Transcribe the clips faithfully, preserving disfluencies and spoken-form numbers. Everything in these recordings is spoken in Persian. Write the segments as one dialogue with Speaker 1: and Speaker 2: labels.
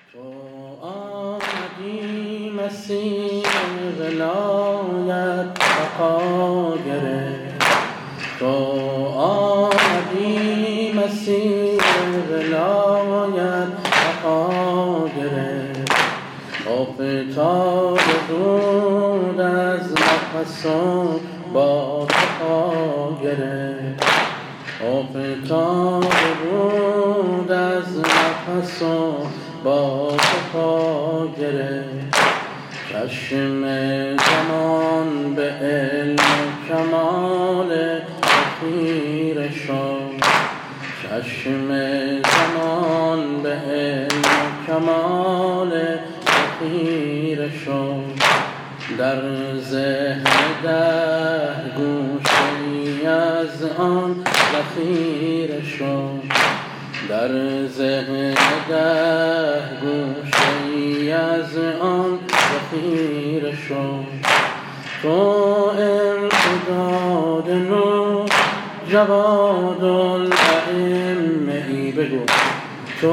Speaker 1: تو آمدی مسیح ولایت بقا گرفت، تو آمدی مسیح ولایت بقا گرفت. افتاد دود از نفسم با بقا گرفت، افتاد دود از نفسم با بقا گرفت. چشم زمان به علم کمال خیره شد، چشم زمان به علم کمال خیره شد. در ذهن ده گوشه‌ای از آن ذخیره شد، در ذهن ده گوشه‌ای از آن ذخیره شد. تو امتداد نور جواد الائمه ای، بگو تو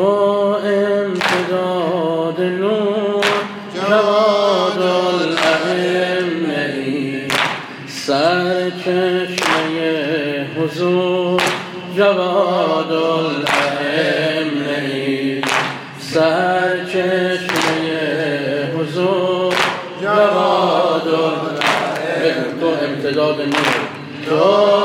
Speaker 1: امتداد نور جواد الائمه ای، سرچشمه حضور جواد الائمه ای، سرچشمه حضور جواد الائمه. تو امتداد نور، تو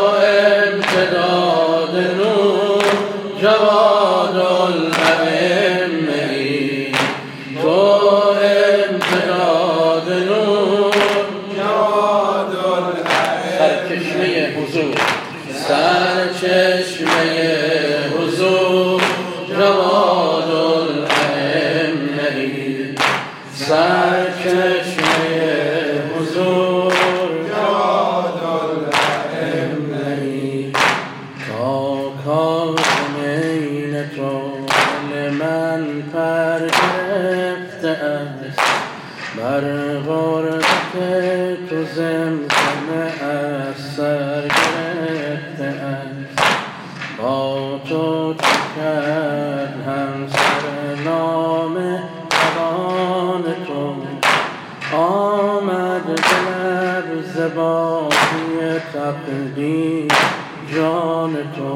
Speaker 1: امتداد نور جواد الائمه ای، تو امتداد نور جواد الائمه. سرچشمه حضور، سرچشمه حضور جواد الائمه ای، سرچشمه حضور جواد الائمه ای. تا کاظمین تو دل من پر گرفته است، بر غربت تو زمزمه از سر گرفته است. با تو چه کرد همسر نام روان تو، آمد به لب زبانی تقدیر جان تو.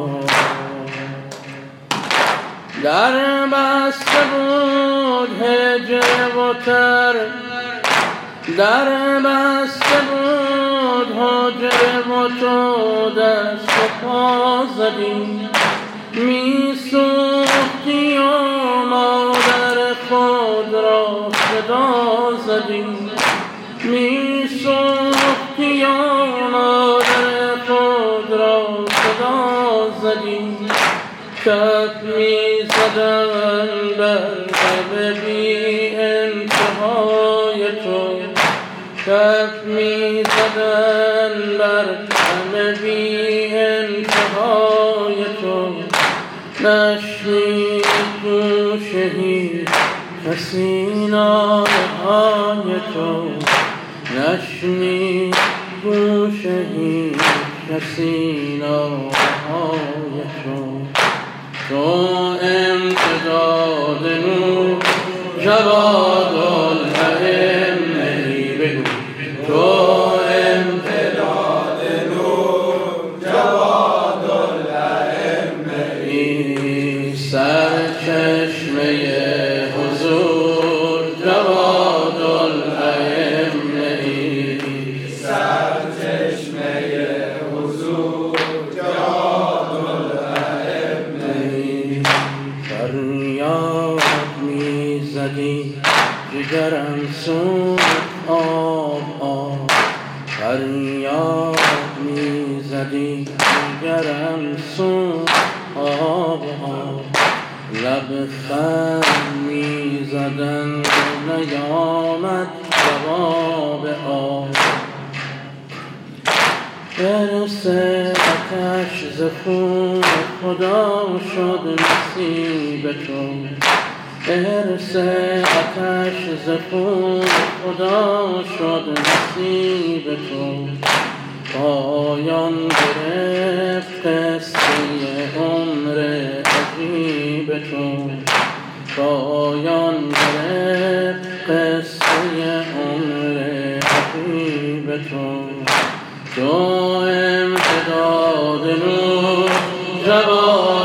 Speaker 1: در بسته بود هجر و تر، در بسته بود هجر و تو دست و پا زدی. می سوختی و مادر خود را صدا زدی، می سوختی و مادر خود را صدا زدی. کف می زدن بر لب بی انتهای تو، کف می زدن بر لب بی انتهای تو. نشنید گوشه‌ای کسی ناله های تو، نشنید گوشه‌ای کسی ناله های تو. تو امتداد نور جواد الائمه ای، بگو تو امتداد نور جواد الائمه ای، سرچشمه حضور جواد الائمه ای، سرچشمه حضور جواد الائمه ای. فریاد می زدی جگرم سوخت آب آب، فریاد می زدی جگرم سوخت آب آب. لبخند می زدن نیامد جواب آب. ارث آتش ز خون خدا شد نصیب تو، ارث آتش ز خون خدا شد نصیب تو. پایان گرفت قصه عمر عجیب تو، پایان پایان گرفت قصه عمر حبیب تو. تو امتداد نور جوان